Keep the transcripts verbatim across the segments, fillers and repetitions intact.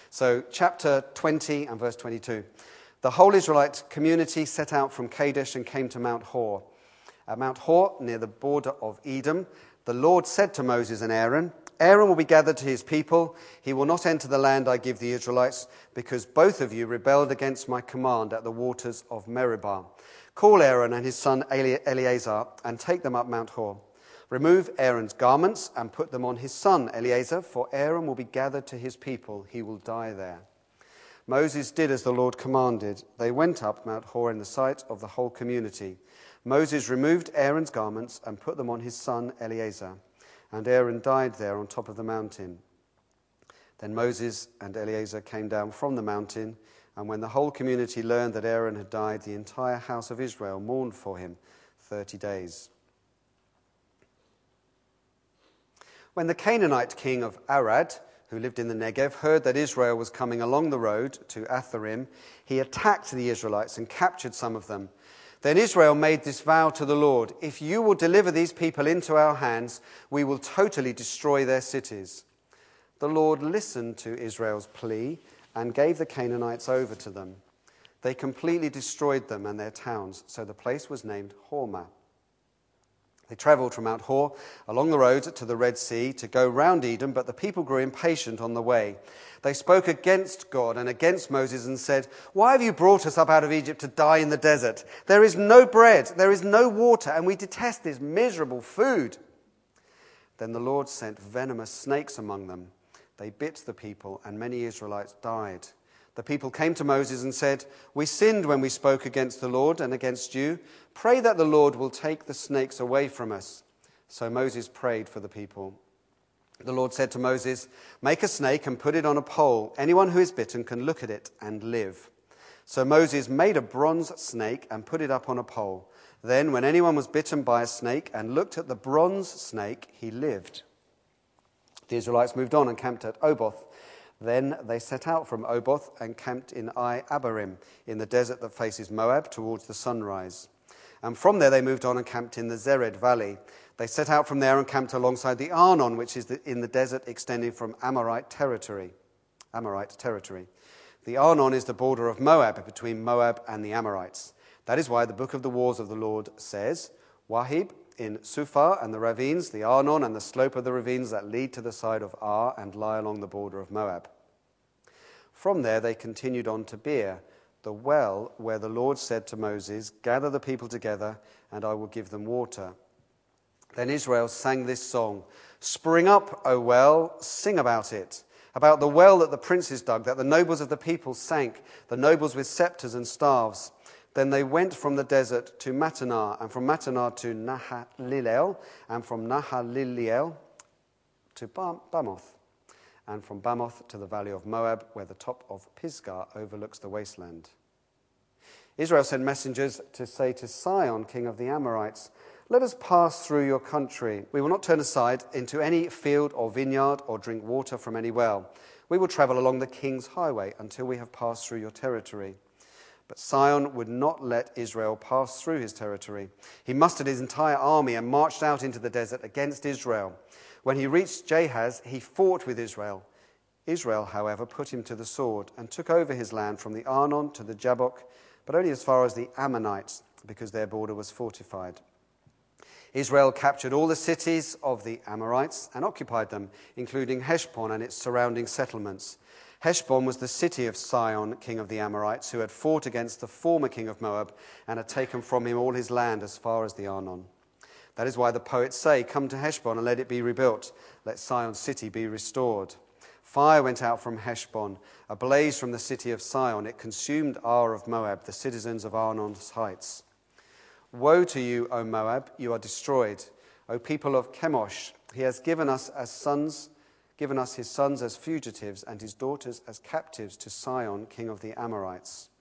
So chapter twenty and verse twenty-two. The whole Israelite community set out from Kadesh and came to Mount Hor. At Mount Hor, near the border of Edom, the Lord said to Moses and Aaron, Aaron will be gathered to his people. He will not enter the land I give the Israelites, because both of you rebelled against my command at the waters of Meribah. Call Aaron and his son Eleazar and take them up Mount Hor. Remove Aaron's garments and put them on his son Eleazar, for Aaron will be gathered to his people. He will die there. Moses did as the Lord commanded. They went up Mount Hor in the sight of the whole community. Moses removed Aaron's garments and put them on his son Eleazar, and Aaron died there on top of the mountain. Then Moses and Eleazar came down from the mountain, and when the whole community learned that Aaron had died, the entire house of Israel mourned for him thirty days. When the Canaanite king of Arad, who lived in the Negev, heard that Israel was coming along the road to Atharim, he attacked the Israelites and captured some of them. Then Israel made this vow to the Lord, if you will deliver these people into our hands, we will totally destroy their cities. The Lord listened to Israel's plea and gave the Canaanites over to them. They completely destroyed them and their towns, so the place was named Hormah. They travelled from Mount Hor along the road to the Red Sea to go round Edom, but the people grew impatient on the way. They spoke against God and against Moses and said, why have you brought us up out of Egypt to die in the desert? There is no bread, there is no water, and we detest this miserable food. Then the Lord sent venomous snakes among them. They bit the people, and many Israelites died. The people came to Moses and said, we sinned when we spoke against the Lord and against you. Pray that the Lord will take the snakes away from us. So Moses prayed for the people. The Lord said to Moses, make a snake and put it on a pole. Anyone who is bitten can look at it and live. So Moses made a bronze snake and put it up on a pole. Then when anyone was bitten by a snake and looked at the bronze snake, he lived. The Israelites moved on and camped at Oboth. Then they set out from Oboth and camped in Ai Abarim, in the desert that faces Moab, towards the sunrise. And from there they moved on and camped in the Zered Valley. They set out from there and camped alongside the Arnon, which is in the desert extending from Amorite territory. Amorite territory. The Arnon is the border of Moab, between Moab and the Amorites. That is why the book of the Wars of the Lord says, Wahib in Suphah and the ravines, the Arnon and the slope of the ravines that lead to the side of Ar and lie along the border of Moab. From there they continued on to Beer, the well where the Lord said to Moses, gather the people together and I will give them water. Then Israel sang this song, spring up, O well, sing about it, about the well that the princes dug, that the nobles of the people sank, the nobles with scepters and staves. Then they went from the desert to Mattanah, and from Mattanah to Nahalilel, and from Nahalilel to Bamoth, and from Bamoth to the valley of Moab, where the top of Pisgah overlooks the wasteland. Israel sent messengers to say to Sihon, king of the Amorites, let us pass through your country. We will not turn aside into any field or vineyard or drink water from any well. We will travel along the king's highway until we have passed through your territory. But Sihon would not let Israel pass through his territory. He mustered his entire army and marched out into the desert against Israel. When he reached Jahaz, he fought with Israel. Israel, however, put him to the sword and took over his land from the Arnon to the Jabbok, but only as far as the Ammonites, because their border was fortified. Israel captured all the cities of the Amorites and occupied them, including Heshbon and its surrounding settlements. Heshbon was the city of Sihon, king of the Amorites, who had fought against the former king of Moab and had taken from him all his land as far as the Arnon. That is why the poets say, come to Heshbon and let it be rebuilt. Let Sihon's city be restored. Fire went out from Heshbon, a blaze from the city of Sihon. It consumed Ar of Moab, the citizens of Arnon's heights. Woe to you, O Moab, you are destroyed. O people of Chemosh, he has given us as sons given us his sons as fugitives and his daughters as captives to Sihon, king of the Amorites.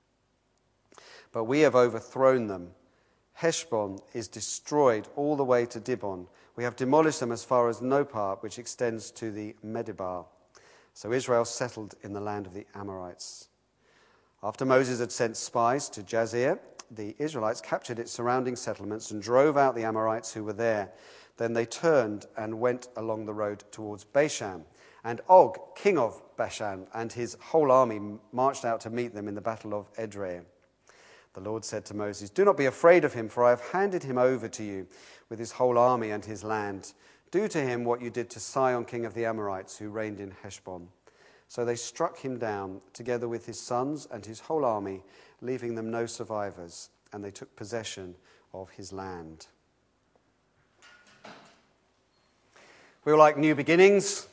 But we have overthrown them. Heshbon is destroyed all the way to Dibon. We have demolished them as far as Nopah, which extends to the Medeba. So Israel settled in the land of the Amorites. After Moses had sent spies to Jazer, the Israelites captured its surrounding settlements and drove out the Amorites who were there. Then they turned and went along the road towards Basham And Og, king of Bashan, and his whole army marched out to meet them in the battle of Edrei. The Lord said to Moses, "Do not be afraid of him, for I have handed him over to you with his whole army and his land. Do to him what you did to Sihon, king of the Amorites, who reigned in Heshbon." So they struck him down, together with his sons and his whole army, leaving them no survivors, and they took possession of his land. We all like new beginnings,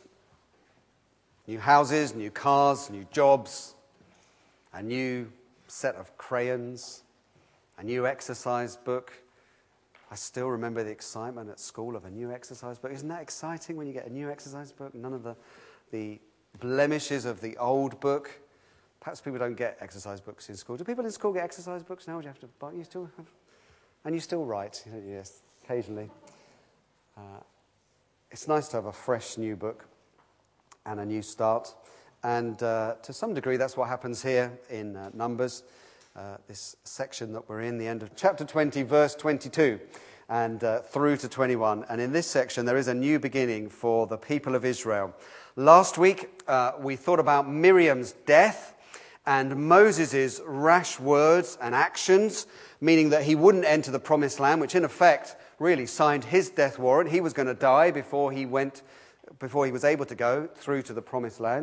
new houses, new cars, new jobs, a new set of crayons, a new exercise book. I still remember the excitement at school of a new exercise book. Isn't that exciting when you get a new exercise book? None of the, the blemishes of the old book. Perhaps people don't get exercise books in school. Do people in school get exercise books now? Do you have to buy? You still have, and you still write, yes, occasionally. Uh, it's nice to have a fresh new book and a new start. And uh, to some degree, that's what happens here in uh, Numbers, uh, this section that we're in, the end of chapter twenty, verse twenty-two, and uh, through to twenty-one. And in this section, there is a new beginning for the people of Israel. Last week, uh, we thought about Miriam's death and Moses' rash words and actions, meaning that he wouldn't enter the promised land, which in effect really signed his death warrant. He was going to die before he went, before he was able to go through to the promised land.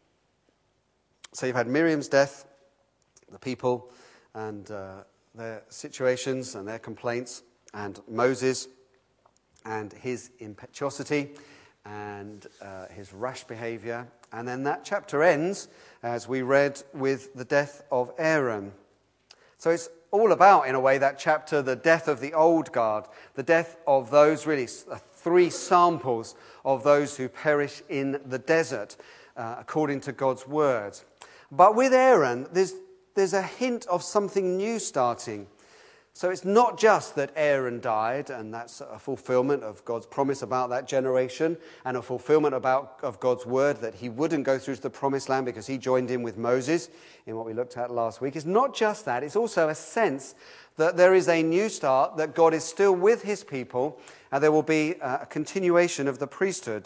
So you've had Miriam's death, the people and uh, their situations and their complaints, and Moses and his impetuosity and uh, his rash behavior. And then that chapter ends, as we read, with the death of Aaron. So it's all about, in a way, that chapter, the death of the old guard, the death of those really three samples of those who perish in the desert, uh, according to God's word. But with Aaron, there's, there's a hint of something new starting. So it's not just that Aaron died, and that's a fulfillment of God's promise about that generation, and a fulfillment about, of God's word that he wouldn't go through to the promised land because he joined in with Moses in what we looked at last week. It's not just that, it's also a sense that there is a new start, that God is still with his people, and there will be a continuation of the priesthood.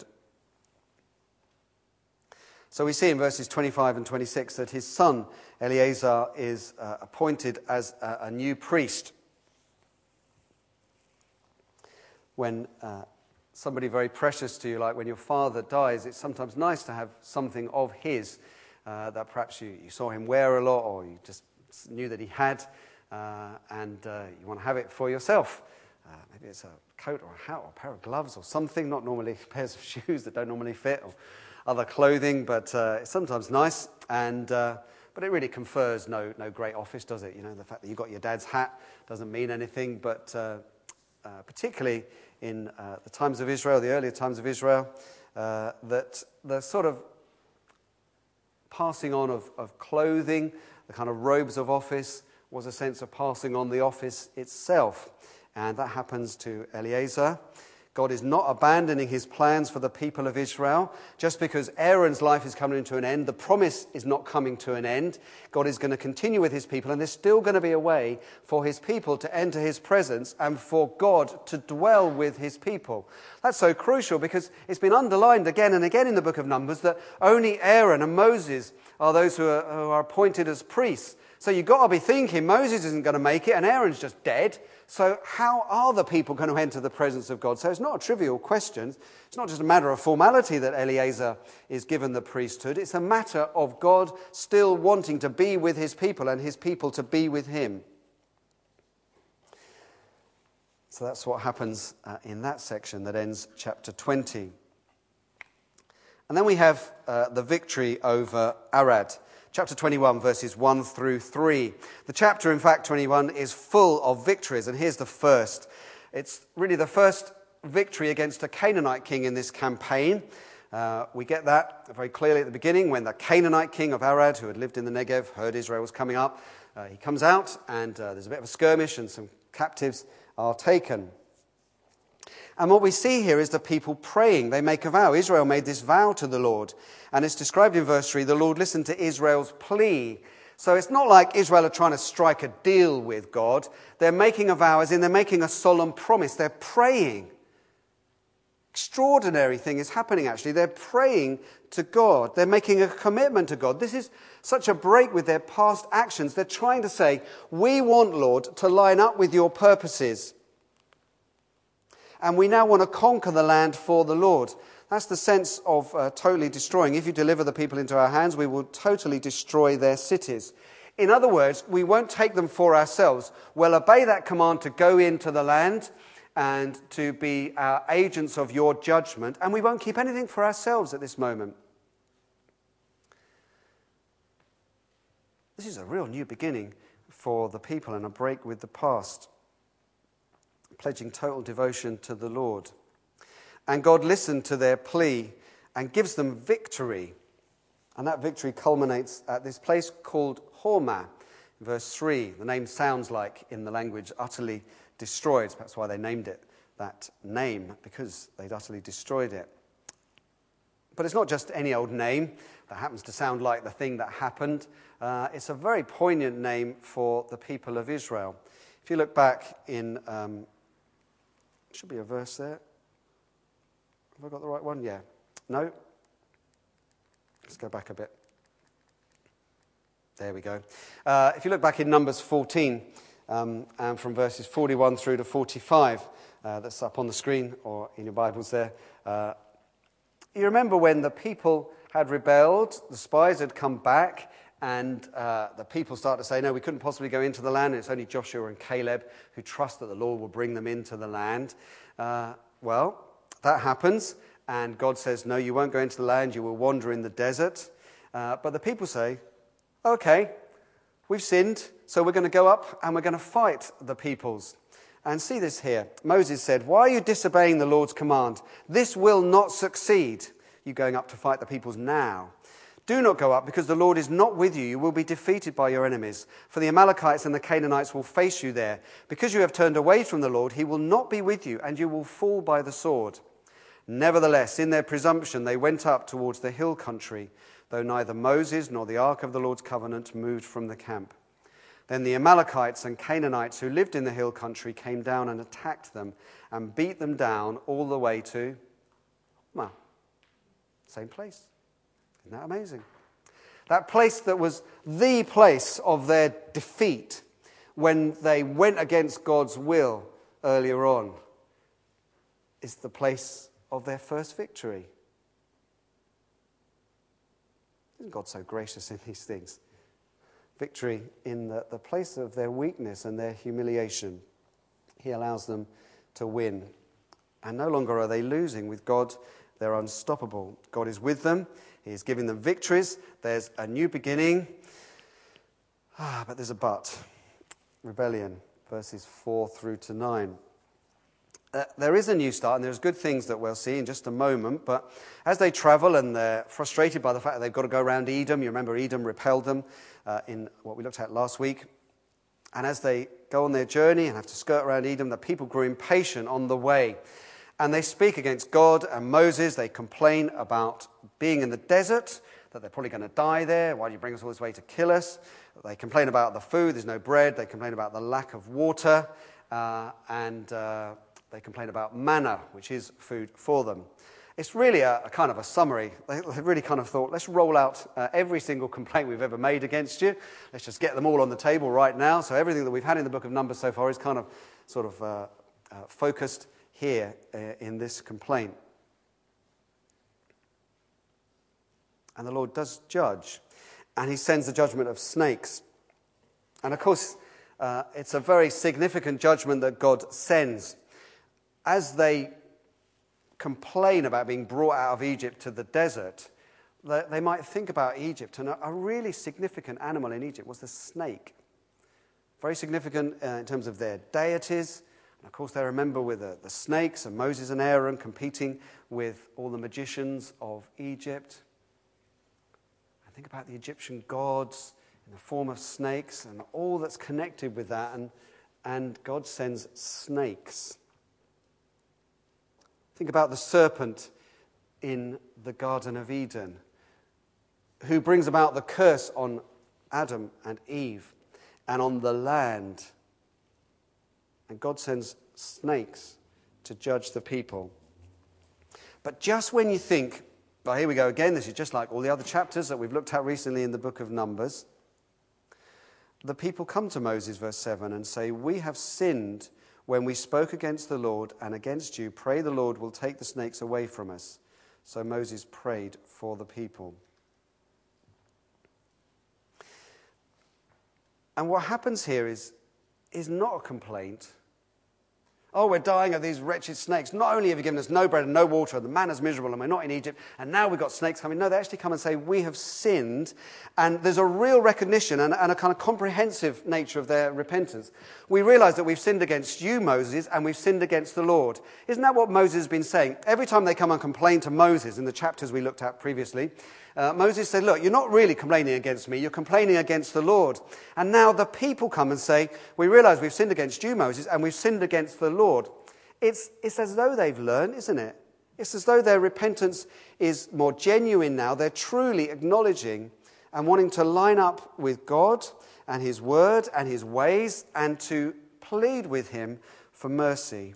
So we see in verses twenty-five and twenty-six that his son Eleazar is uh, appointed as a, a new priest. When uh, somebody very precious to you, like when your father dies, it's sometimes nice to have something of his uh, that perhaps you, you saw him wear a lot, or you just knew that he had, uh, and uh, you want to have it for yourself. Uh, maybe it's a coat or a hat or a pair of gloves or something, not normally pairs of shoes that don't normally fit, or other clothing, but uh, it's sometimes nice, and uh, but it really confers no no great office, does it? You know, the fact that you got your dad's hat doesn't mean anything, but uh, uh, particularly in uh, the times of Israel, the earlier times of Israel, uh, that the sort of passing on of, of clothing, the kind of robes of office, was a sense of passing on the office itself, and that happens to Eleazar. God is not abandoning his plans for the people of Israel. Just because Aaron's life is coming to an end, the promise is not coming to an end. God is going to continue with his people, and there's still going to be a way for his people to enter his presence and for God to dwell with his people. That's so crucial because it's been underlined again and again in the book of Numbers that only Aaron and Moses are those who are, who are appointed as priests. So you've got to be thinking Moses isn't going to make it and Aaron's just dead. So how are the people going to enter the presence of God? So it's not a trivial question. It's not just a matter of formality that Eleazar is given the priesthood. It's a matter of God still wanting to be with his people and his people to be with him. So that's what happens uh, in that section that ends chapter twenty. And then we have uh, the victory over Arad. Chapter twenty-one, verses one through three. The chapter, in fact, twenty-one, is full of victories, and here's the first. It's really the first victory against a Canaanite king in this campaign. Uh, we get that very clearly at the beginning when the Canaanite king of Arad, who had lived in the Negev, heard Israel was coming up. Uh, he comes out, and uh, there's a bit of a skirmish, and some captives are taken. And what we see here is the people praying. They make a vow. Israel made this vow to the Lord. And it's described in verse three, the Lord listened to Israel's plea. So it's not like Israel are trying to strike a deal with God. They're making a vow, as in they're making a solemn promise. They're praying. extraordinary thing is happening, actually. They're praying to God. They're making a commitment to God. This is such a break with their past actions. They're trying to say, we want, Lord, to line up with your purposes. And we now want to conquer the land for the Lord. That's the sense of uh, totally destroying. If you deliver the people into our hands, we will totally destroy their cities. In other words, we won't take them for ourselves. We'll obey that command to go into the land and to be our agents of your judgment, and we won't keep anything for ourselves at this moment. This is a real new beginning for the people and a break with the past, pledging total devotion to the Lord. And God listened to their plea and gives them victory. And that victory culminates at this place called Hormah, verse three. The name sounds like, in the language, utterly destroyed. That's why they named it that name, because they'd utterly destroyed it. But it's not just any old name that happens to sound like the thing that happened. Uh, it's a very poignant name for the people of Israel. If you look back in, um, should be a verse there. Have I got the right one? Yeah. No? Let's go back a bit. There we go. Uh, if you look back in Numbers fourteen, um, and from verses forty-one through to forty-five, uh, that's up on the screen or in your Bibles there, uh, you remember when the people had rebelled, the spies had come back, and uh, the people started to say, no, we couldn't possibly go into the land. It's only Joshua and Caleb who trust that the Lord will bring them into the land. Uh, well, that happens, and God says, no, you won't go into the land, you will wander in the desert. Uh, but the people say, okay, we've sinned, so we're going to go up and we're going to fight the peoples. And see this here. Moses said, why are you disobeying the Lord's command? This will not succeed, you going up to fight the peoples now. Do not go up, because the Lord is not with you. You will be defeated by your enemies. For the Amalekites and the Canaanites will face you there. Because you have turned away from the Lord, he will not be with you, and you will fall by the sword. Nevertheless, in their presumption, they went up towards the hill country, though neither Moses nor the ark of the Lord's covenant moved from the camp. Then the Amalekites and Canaanites who lived in the hill country came down and attacked them and beat them down all the way to, well, same place. Isn't that amazing? That place that was the place of their defeat when they went against God's will earlier on is the place of their first victory. Isn't God so gracious in these things? Victory in the, the place of their weakness and their humiliation. He allows them to win. And no longer are they losing. With God, they're unstoppable. God is with them. He is giving them victories. There's a new beginning. Ah, but there's a but. Rebellion, verses four through to nine. Uh, there is a new start, and there's good things that we'll see in just a moment, but as they travel and they're frustrated by the fact that they've got to go around Edom, you remember Edom repelled them uh, in what we looked at last week, and as they go on their journey and have to skirt around Edom, the people grew impatient on the way, and they speak against God and Moses. They complain about being in the desert, that they're probably going to die there. Why do you bring us all this way to kill us? They complain about the food, there's no bread. They complain about the lack of water, uh, and uh, they complain about manna, which is food for them. It's really a, a kind of a summary. They, they really kind of thought, let's roll out uh, every single complaint we've ever made against you. Let's just get them all on the table right now. So everything that we've had in the book of Numbers so far is kind of sort of uh, uh, focused here uh, in this complaint. And the Lord does judge, and he sends the judgment of snakes. And of course, uh, it's a very significant judgment that God sends. As they complain about being brought out of Egypt to the desert, they might think about Egypt, and a really significant animal in Egypt was the snake. Very significant uh, in terms of their deities. And of course, they remember with the, the snakes and Moses and Aaron competing with all the magicians of Egypt. And think about the Egyptian gods in the form of snakes and all that's connected with that. And, and God sends snakes. Think about the serpent in the Garden of Eden, who brings about the curse on Adam and Eve and on the land. And God sends snakes to judge the people. But just when you think, well, here we go again, this is just like all the other chapters that we've looked at recently in the book of Numbers, the people come to Moses, verse seven, and say, we have sinned when we spoke against the Lord and against you. Pray the Lord will take the snakes away from us. So Moses prayed for the people. And what happens here is, is not a complaint. Oh, we're dying of these wretched snakes. Not only have you given us no bread and no water, and the manna's miserable, and we're not in Egypt, and now we've got snakes coming. No, they actually come and say, we have sinned. And there's a real recognition and, and a kind of comprehensive nature of their repentance. We realize that we've sinned against you, Moses, and we've sinned against the Lord. Isn't that what Moses has been saying? Every time they come and complain to Moses in the chapters we looked at previously, Uh, Moses said, look, you're not really complaining against me, you're complaining against the Lord. And now the people come and say, we realize we've sinned against you, Moses, and we've sinned against the Lord. It's, it's as though they've learned, isn't it? It's as though their repentance is more genuine now. They're truly acknowledging and wanting to line up with God and his word and his ways and to plead with him for mercy.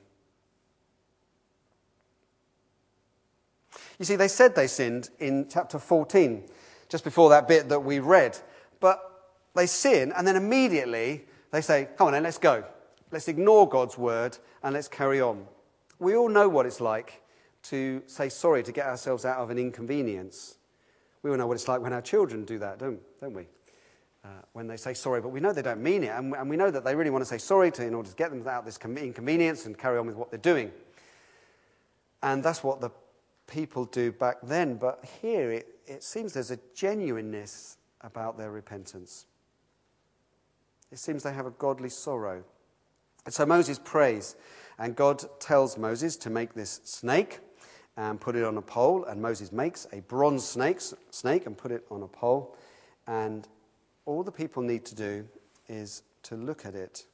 You see, they said they sinned in chapter fourteen, just before that bit that we read. But they sin, and then immediately they say, come on then, let's go. Let's ignore God's word, and let's carry on. We all know what it's like to say sorry to get ourselves out of an inconvenience. We all know what it's like when our children do that, don't, don't we? Uh, when they say sorry, but we know they don't mean it, and, and we know that they really want to say sorry to, in order to get them out of this inconvenience and carry on with what they're doing. And that's what the people do back then, but here it, it seems there's a genuineness about their repentance. It seems they have a godly sorrow. And so Moses prays, and God tells Moses to make this snake and put it on a pole, and Moses makes a bronze snake, snake and put it on a pole, and all the people need to do is to look at it.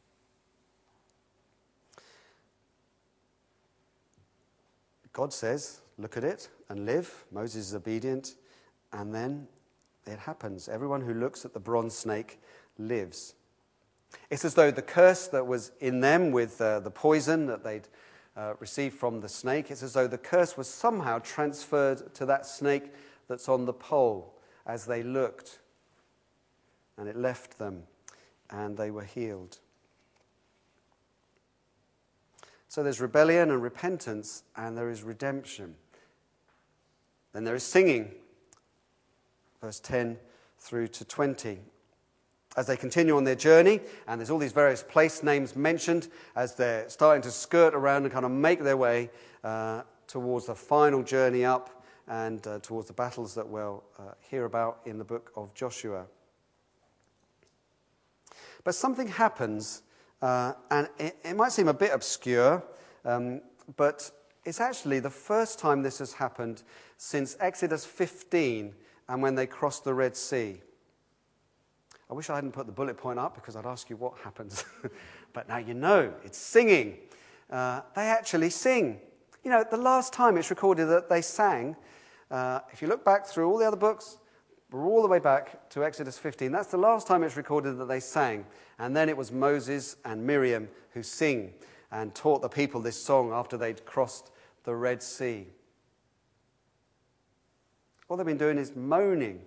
God says, look at it and live. Moses is obedient. And then it happens. Everyone who looks at the bronze snake lives. It's as though the curse that was in them with uh, the poison that they'd uh, received from the snake, it's as though the curse was somehow transferred to that snake that's on the pole as they looked. And it left them, and they were healed. So there's rebellion and repentance, and there is redemption. Then there is singing, verse ten through to twenty. As they continue on their journey, and there's all these various place names mentioned, as they're starting to skirt around and kind of make their way uh, towards the final journey up and uh, towards the battles that we'll uh, hear about in the book of Joshua. But something happens. Uh, and it, it might seem a bit obscure, um, but it's actually the first time this has happened since Exodus fifteen and when they crossed the Red Sea. I wish I hadn't put the bullet point up because I'd ask you what happens. But now you know, it's singing. Uh, they actually sing. You know, the last time it's recorded that they sang, uh, if you look back through all the other books, we're all the way back to Exodus fifteen. That's the last time it's recorded that they sang. And then it was Moses and Miriam who sing and taught the people this song after they'd crossed the Red Sea. All they've been doing is moaning.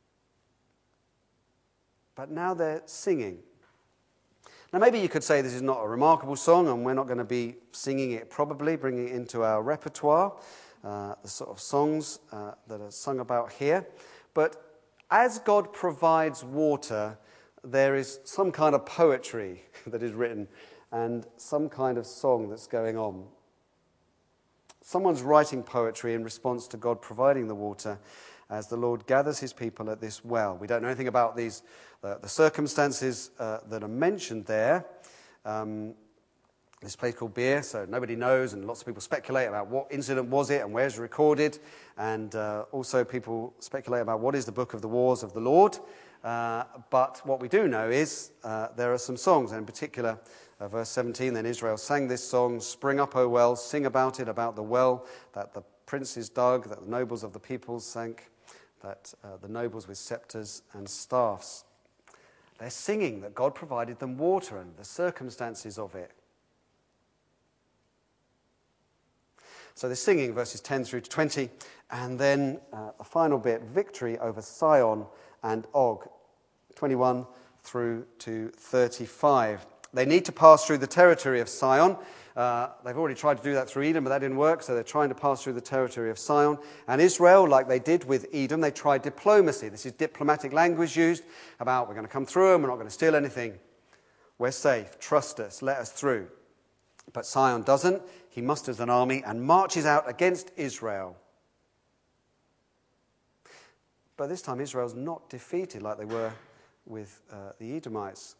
But now they're singing. Now maybe you could say this is not a remarkable song and we're not going to be singing it probably, bringing it into our repertoire, uh, the sort of songs uh, that are sung about here. But as God provides water, there is some kind of poetry that is written and some kind of song that's going on. Someone's writing poetry in response to God providing the water as the Lord gathers his people at this well. We don't know anything about these, uh, the circumstances uh, that are mentioned there. Um, this place called Beer, so nobody knows, and lots of people speculate about what incident was it and where it's recorded. And uh, also people speculate about what is the book of the wars of the Lord. Uh, but what we do know is uh, there are some songs, and in particular, uh, verse seventeen, then Israel sang this song, "Spring up, O well, sing about it, about the well that the princes dug, that the nobles of the peoples sank, that uh, the nobles with scepters and staffs." They're singing that God provided them water and the circumstances of it. So they're singing verses ten through to twenty, and then uh, the final bit, victory over Sihon and Og, twenty-one through to thirty-five. They need to pass through the territory of Sihon. Uh, they've already tried to do that through Edom, but that didn't work, so they're trying to pass through the territory of Sihon. And Israel, like they did with Edom, they tried diplomacy. This is diplomatic language used about, we're going to come through them, we're not going to steal anything. We're safe, trust us, let us through. But Sihon doesn't. He musters an army and marches out against Israel. But this time Israel's not defeated like they were with uh, the Edomites.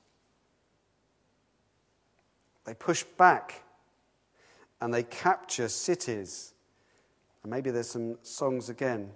They push back and they capture cities. And maybe there's some songs again.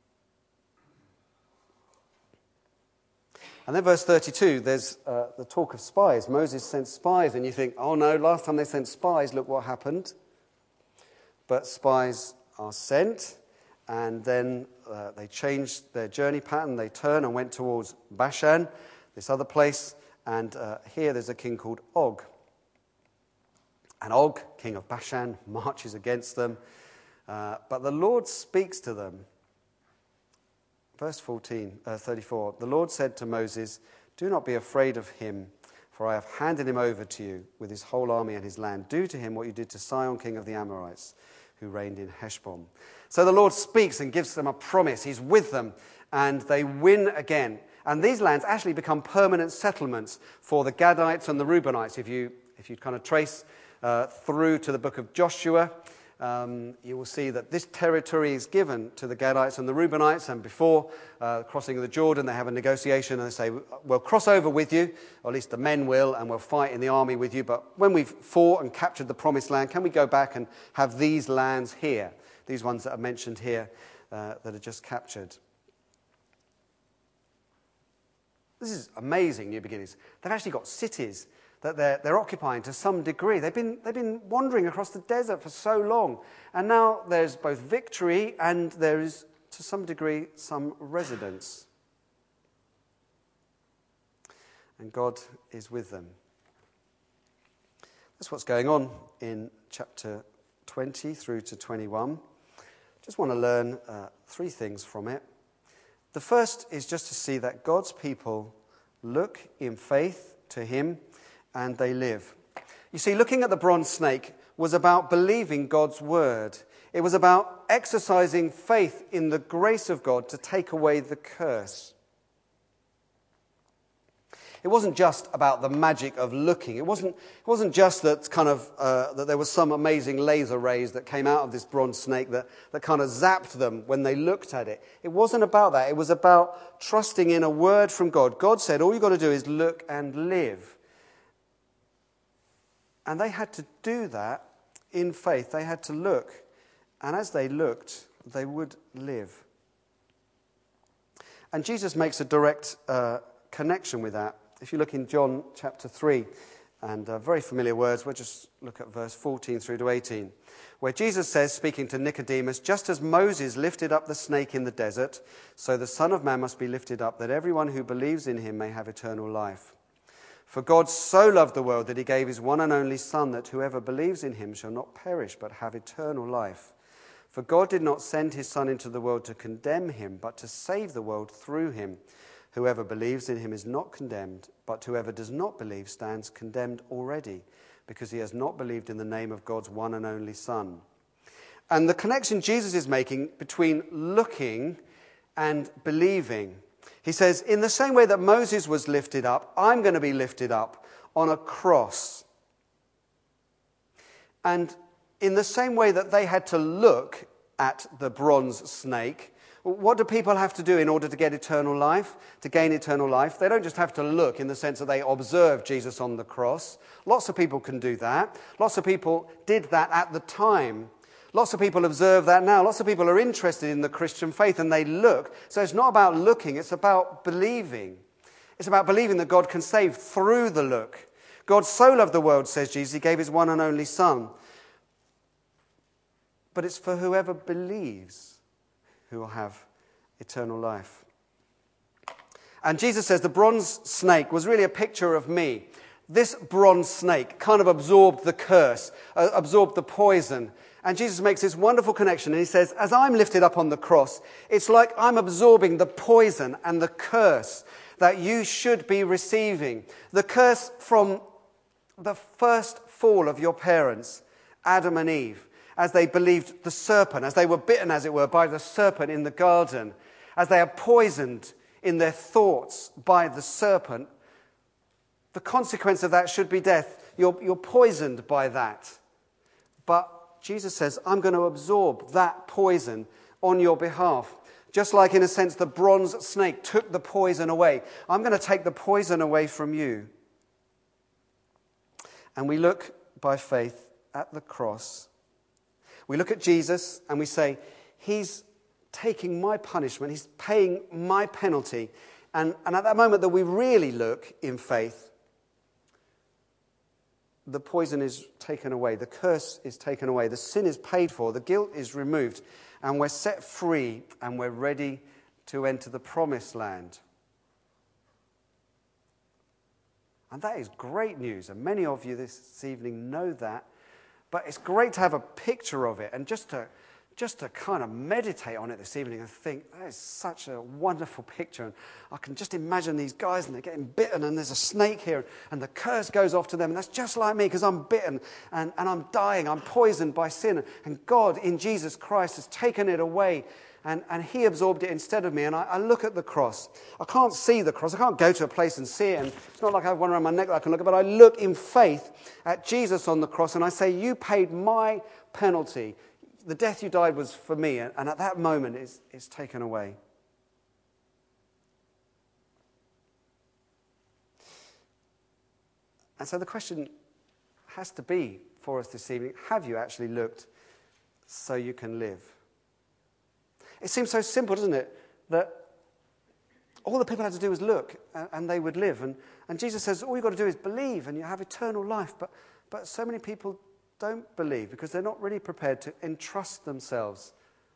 And then verse thirty-two, there's uh, the talk of spies. Moses sent spies, and you think, oh no, last time they sent spies, look what happened. But spies are sent, and then uh, they changed their journey pattern. They turned and went towards Bashan, this other place, and uh, here there's a king called Og. And Og, king of Bashan, marches against them, uh, but the Lord speaks to them. Verse fourteen, uh, thirty-four, the Lord said to Moses, do not be afraid of him, for I have handed him over to you with his whole army and his land. Do to him what you did to Sihon, king of the Amorites, who reigned in Heshbon. So the Lord speaks and gives them a promise. He's with them, and they win again. And these lands actually become permanent settlements for the Gadites and the Reubenites. If you, if you kind of trace uh, through to the book of Joshua, Um, you will see that this territory is given to the Gadites and the Reubenites, and before uh, crossing the Jordan, they have a negotiation and they say, we'll cross over with you, or at least the men will, and we'll fight in the army with you, but when we've fought and captured the promised land, can we go back and have these lands here, these ones that are mentioned here uh, that are just captured? This is amazing, New Beginnings. They've actually got cities that they're, they're occupying to some degree. They've been, they've been wandering across the desert for so long. And now there's both victory and there is, to some degree, some residence. And God is with them. That's what's going on in chapter twenty through to twenty-one. Just want to learn uh, three things from it. The first is just to see that God's people look in faith to him and they live. You see, looking at the bronze snake was about believing God's word. It was about exercising faith in the grace of God to take away the curse. It wasn't just about the magic of looking. It wasn't, it wasn't just that kind of uh, that there was some amazing laser rays that came out of this bronze snake that, that kind of zapped them when they looked at it. It wasn't about that. It was about trusting in a word from God. God said, all you've got to do is look and live. And they had to do that in faith. They had to look. And as they looked, they would live. And Jesus makes a direct uh, connection with that. If you look in John chapter three, and uh, very familiar words, we'll just look at verse fourteen through to eighteen, where Jesus says, speaking to Nicodemus, just as Moses lifted up the snake in the desert, so the Son of Man must be lifted up, that everyone who believes in him may have eternal life. For God so loved the world that he gave his one and only Son, that whoever believes in him shall not perish but have eternal life. For God did not send his Son into the world to condemn him, but to save the world through him. Whoever believes in him is not condemned, but whoever does not believe stands condemned already, because he has not believed in the name of God's one and only Son. And the connection Jesus is making between looking and believing. He says, in the same way that Moses was lifted up, I'm going to be lifted up on a cross. And in the same way that they had to look at the bronze snake, what do people have to do in order to get eternal life, to gain eternal life? They don't just have to look in the sense that they observe Jesus on the cross. Lots of people can do that. Lots of people did that at the time. Lots of people observe that now. Lots of people are interested in the Christian faith and they look. So it's not about looking, it's about believing. It's about believing that God can save through the look. God so loved the world, says Jesus, he gave his one and only Son. But it's for whoever believes who will have eternal life. And Jesus says the bronze snake was really a picture of me. This bronze snake kind of absorbed the curse, uh, absorbed the poison. And Jesus makes this wonderful connection, and he says, as I'm lifted up on the cross, it's like I'm absorbing the poison and the curse that you should be receiving. The curse from the first fall of your parents, Adam and Eve, as they believed the serpent, as they were bitten, as it were, by the serpent in the garden, as they are poisoned in their thoughts by the serpent. The consequence of that should be death. You're, you're poisoned by that. But Jesus says, I'm going to absorb that poison on your behalf. Just like, in a sense, the bronze snake took the poison away. I'm going to take the poison away from you. And we look by faith at the cross. We look at Jesus and we say, he's taking my punishment. He's paying my penalty. And, and at that moment that we really look in faith, the poison is taken away, the curse is taken away, the sin is paid for, the guilt is removed, and we're set free and we're ready to enter the promised land. And that is great news, and many of you this evening know that, but it's great to have a picture of it and just to just to kind of meditate on it this evening and think, that is such a wonderful picture. And I can just imagine these guys and they're getting bitten and there's a snake here and the curse goes off to them. And that's just like me because I'm bitten and, and I'm dying. I'm poisoned by sin. And God in Jesus Christ has taken it away and, and he absorbed it instead of me. And I, I look at the cross. I can't see the cross. I can't go to a place and see it. And it's not like I have one around my neck that I can look at. But I look in faith at Jesus on the cross and I say, you paid my penalty. The death you died was for me, and at that moment it's, it's taken away. And so the question has to be for us this evening, have you actually looked so you can live? It seems so simple, doesn't it, that all the people had to do was look, and, and they would live. And, and Jesus says, all you've got to do is believe, and you have eternal life. But, but so many people don't believe because they're not really prepared to entrust themselves.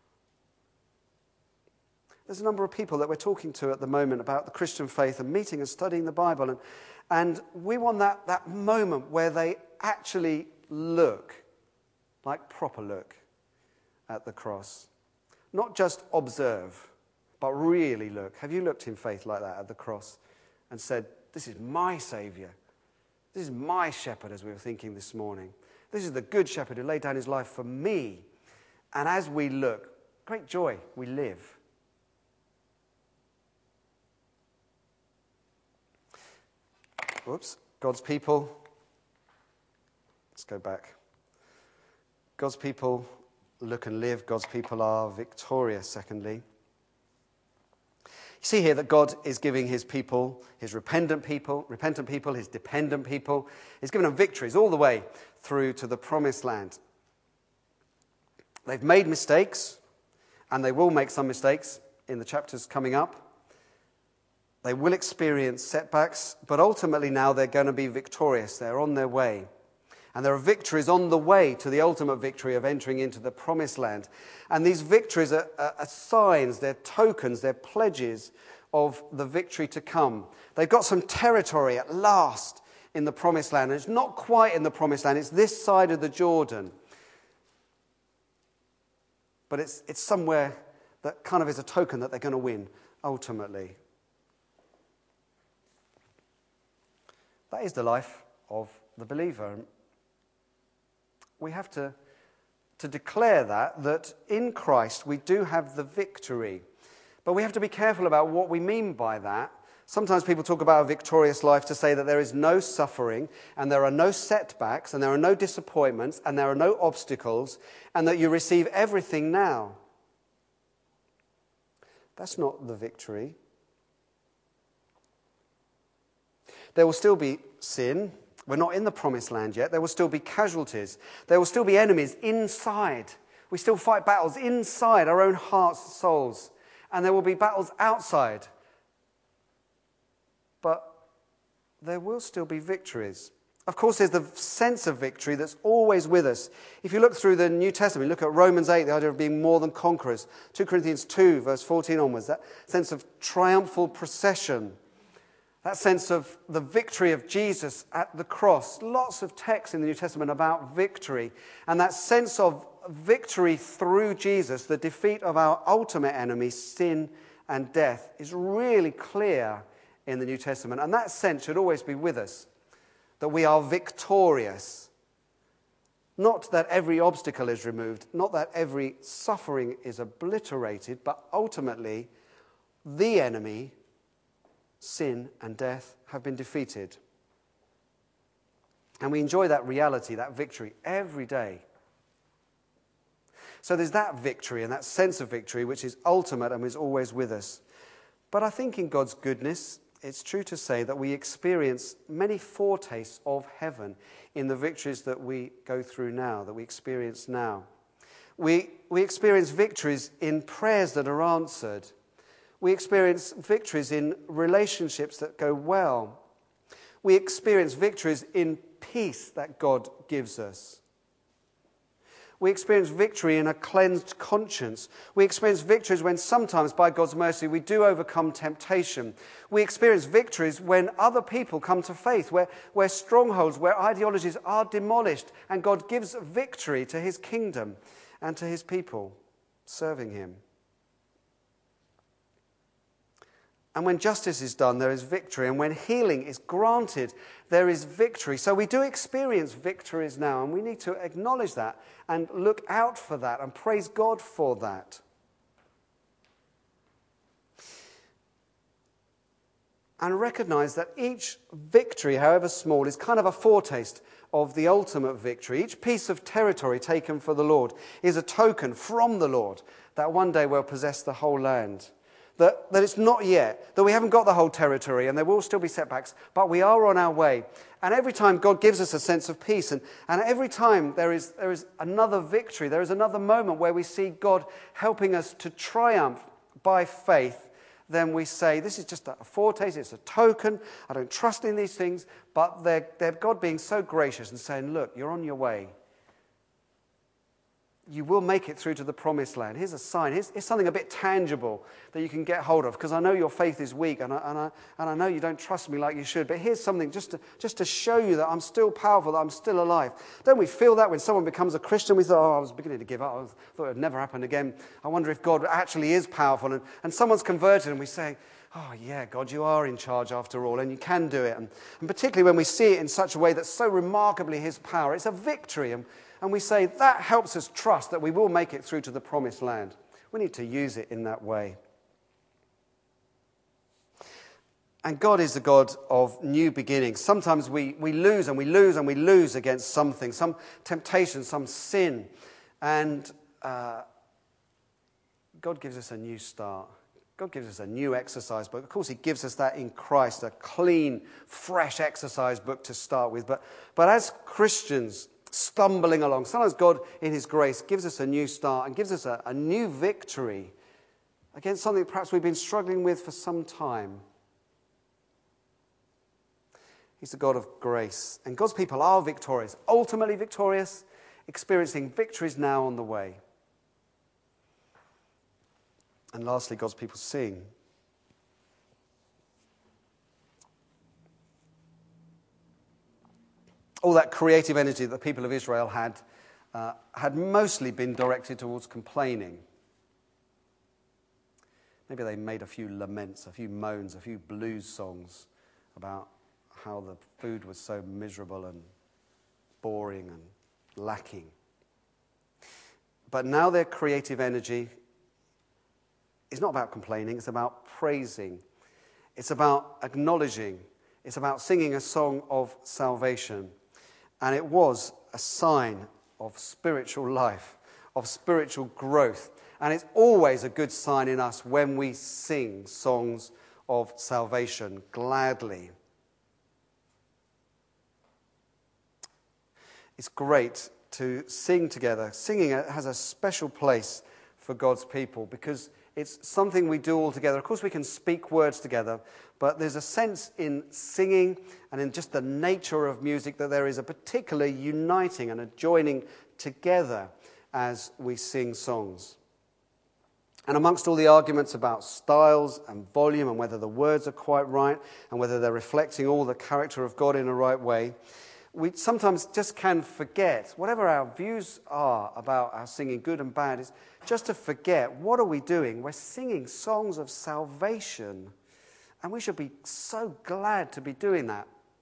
There's a number of people that we're talking to at the moment about the Christian faith and meeting and studying the Bible, and, and we want that, that moment where they actually look, like proper look, at the cross. Not just observe, but really look. Have you looked in faith like that at the cross and said, this is my Saviour, this is my shepherd, as we were thinking this morning. This is the good shepherd who laid down his life for me. And as we look, great joy, we live. Whoops, God's people. Let's go back. God's people look and live. God's people are victorious, secondly. You see here that God is giving his people, his repentant people, repentant people, his dependent people, he's given them victories all the way through to the promised land. They've made mistakes, and they will make some mistakes in the chapters coming up. They will experience setbacks, but ultimately now they're going to be victorious. They're on their way. And there are victories on the way to the ultimate victory of entering into the promised land. And these victories are, are, are signs, they're tokens, they're pledges of the victory to come. They've got some territory at last in the promised land. And it's not quite in the promised land, it's this side of the Jordan. But it's, it's somewhere that kind of is a token that they're going to win, ultimately. That is the life of the believer. We have to, to declare that, that in Christ we do have the victory. But we have to be careful about what we mean by that. Sometimes people talk about a victorious life to say that there is no suffering, and there are no setbacks, and there are no disappointments, and there are no obstacles, and that you receive everything now. That's not the victory. There will still be sin. We're not in the promised land yet. There will still be casualties. There will still be enemies inside. We still fight battles inside our own hearts and souls. And there will be battles outside. But there will still be victories. Of course, there's the sense of victory that's always with us. If you look through the New Testament, look at Romans eight, the idea of being more than conquerors. Second Corinthians two, verse fourteen onwards, that sense of triumphal procession. That sense of the victory of Jesus at the cross. Lots of texts in the New Testament about victory. And that sense of victory through Jesus, the defeat of our ultimate enemy, sin and death, is really clear in the New Testament. And that sense should always be with us, that we are victorious. Not that every obstacle is removed, not that every suffering is obliterated, but ultimately the enemy, sin and death, have been defeated. And we enjoy that reality, that victory, every day. So there's that victory and that sense of victory which is ultimate and is always with us. But I think in God's goodness, it's true to say that we experience many foretastes of heaven in the victories that we go through now, that we experience now. We, we experience victories in prayers that are answered. We experience victories in relationships that go well. We experience victories in peace that God gives us. We experience victory in a cleansed conscience. We experience victories when sometimes, by God's mercy, we do overcome temptation. We experience victories when other people come to faith, where, where strongholds, where ideologies are demolished, and God gives victory to his kingdom and to his people serving him. And when justice is done, there is victory. And when healing is granted, there is victory. So we do experience victories now, and we need to acknowledge that and look out for that and praise God for that. And recognize that each victory, however small, is kind of a foretaste of the ultimate victory. Each piece of territory taken for the Lord is a token from the Lord that one day we'll possess the whole land. That, that it's not yet, that we haven't got the whole territory and there will still be setbacks, but we are on our way. And every time God gives us a sense of peace, and, and every time there is, there is another victory, there is another moment where we see God helping us to triumph by faith, then we say, this is just a foretaste, it's a token, I don't trust in these things, but they're, they're God being so gracious and saying, look, you're on your way. You will make it through to the promised land. Here's a sign. Here's, here's something a bit tangible that you can get hold of, because I know your faith is weak and I, and, I, and I know you don't trust me like you should. But here's something just to, just to show you that I'm still powerful, that I'm still alive. Don't we feel that when someone becomes a Christian? We thought, oh, I was beginning to give up. I was, thought it would never happen again. I wonder if God actually is powerful. And, and someone's converted and we say, oh, yeah, God, you are in charge after all, and you can do it. And, and particularly when we see it in such a way that's so remarkably his power, it's a victory. And, And we say that helps us trust that we will make it through to the promised land. We need to use it in that way. And God is the God of new beginnings. Sometimes we, we lose and we lose and we lose against something, some temptation, some sin. And uh, God gives us a new start. God gives us a new exercise book. Of course, he gives us that in Christ, a clean, fresh exercise book to start with. But, but as Christians, stumbling along, sometimes God, in his grace, gives us a new start and gives us a, a new victory against something perhaps we've been struggling with for some time. He's the God of grace. And God's people are victorious, ultimately victorious, experiencing victories now on the way. And lastly, God's people sing. All that creative energy that the people of Israel had uh, had mostly been directed towards complaining. Maybe they made a few laments, a few moans, a few blues songs about how the food was so miserable and boring and lacking. But now their creative energy is not about complaining, it's about praising. It's about acknowledging. It's about singing a song of salvation. And it was a sign of spiritual life, of spiritual growth. And it's always a good sign in us when we sing songs of salvation gladly. It's great to sing together. Singing has a special place for God's people because it's something we do all together. Of course, we can speak words together, but there's a sense in singing and in just the nature of music that there is a particular uniting and a joining together as we sing songs. And amongst all the arguments about styles and volume and whether the words are quite right and whether they're reflecting all the character of God in a right way, we sometimes just can forget, whatever our views are about our singing, good and bad, is just to forget, what are we doing? We're singing songs of salvation, and we should be so glad to be doing that.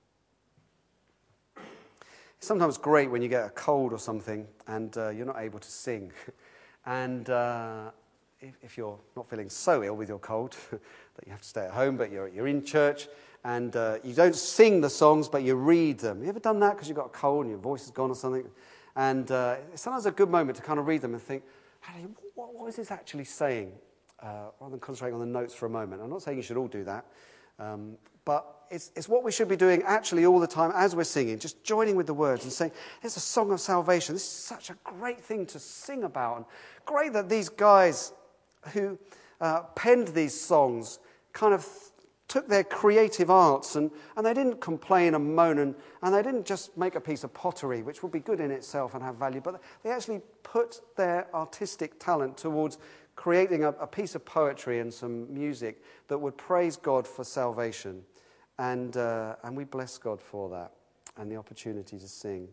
It's sometimes great when you get a cold or something and uh, you're not able to sing. and uh, if, if you're not feeling so ill with your cold that you have to stay at home, but you're, you're in church, and uh, you don't sing the songs, but you read them. You ever done that because you've got a cold and your voice is gone or something? And uh, it's sometimes a good moment to kind of read them and think, hey, what, what is this actually saying? Uh, rather than concentrating on the notes for a moment. I'm not saying you should all do that. Um, but it's, it's what we should be doing actually all the time as we're singing, just joining with the words and saying, it's a song of salvation. This is such a great thing to sing about. And great that these guys who uh, penned these songs kind of th- took their creative arts and, and they didn't complain and moan and, and they didn't just make a piece of pottery, which would be good in itself and have value, but they actually put their artistic talent towards creating a, a piece of poetry and some music that would praise God for salvation. And, uh, and we bless God for that and the opportunity to sing.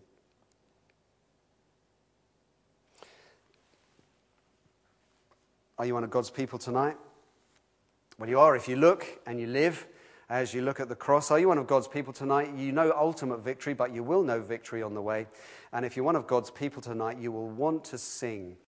Are you one of God's people tonight? Well, you are if you look and you live as you look at the cross. Are you one of God's people tonight? You know ultimate victory, but you will know victory on the way. And if you're one of God's people tonight, you will want to sing